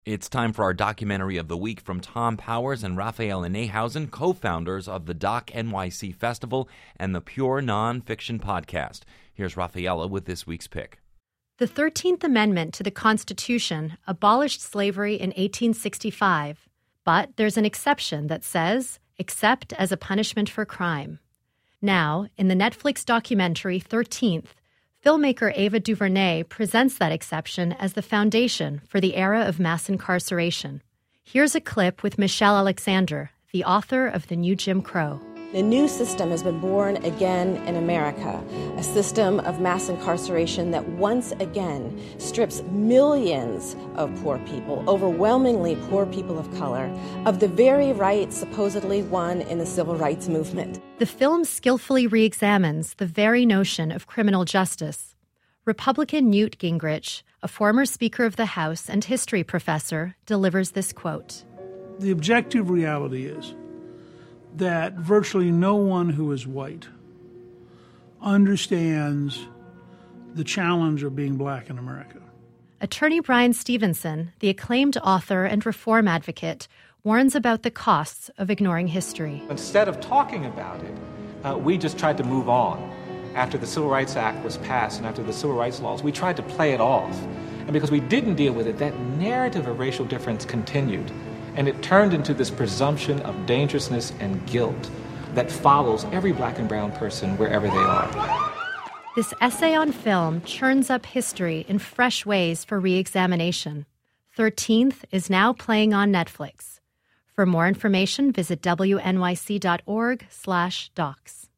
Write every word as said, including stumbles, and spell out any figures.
It's time for our documentary of the week from Tom Powers and Raphaela Neihausen, co-founders of the Doc N Y C Festival and the Pure Nonfiction Podcast. Here's Raphaela with this week's pick. The thirteenth Amendment to the Constitution abolished slavery in eighteen sixty-five, but there's an exception that says, except as a punishment for crime. Now, in the Netflix documentary thirteenth, filmmaker Ava DuVernay presents that exception as the foundation for the era of mass incarceration. Here's a clip with Michelle Alexander, the author of The New Jim Crow. A new system has been born again in America, a system of mass incarceration that once again strips millions of poor people, overwhelmingly poor people of color, of the very rights supposedly won in the civil rights movement. The film skillfully re-examines the very notion of criminal justice. Republican Newt Gingrich, a former Speaker of the House and history professor, delivers this quote. The objective reality is that virtually no one who is white understands the challenge of being black in America. Attorney Brian Stevenson, the acclaimed author and reform advocate, warns about the costs of ignoring history. Instead of talking about it, uh, we just tried to move on. After the Civil Rights Act was passed and after the civil rights laws, we tried to play it off. And because we didn't deal with it, that narrative of racial difference continued. And it turned into this presumption of dangerousness and guilt that follows every black and brown person wherever they are. This essay on film churns up history in fresh ways for re-examination. thirteenth is now playing on Netflix. For more information, visit W N Y C dot org slash docs.